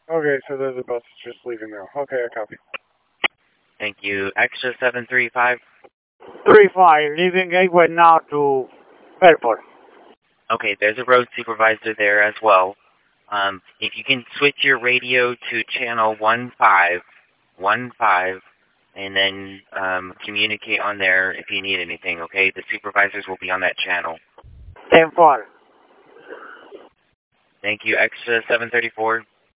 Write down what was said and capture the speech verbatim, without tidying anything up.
Okay, so there's a bus just leaving now. Okay, I copy. Thank you. Extra seven three five. three five, leaving Gateway now to airport. Okay, there's a road supervisor there as well. Um, if you can switch your radio to channel one five, one five, and then um, communicate on there if you need anything, okay? The supervisors will be on that channel. ten four. Thank you. Extra seven thirty-four.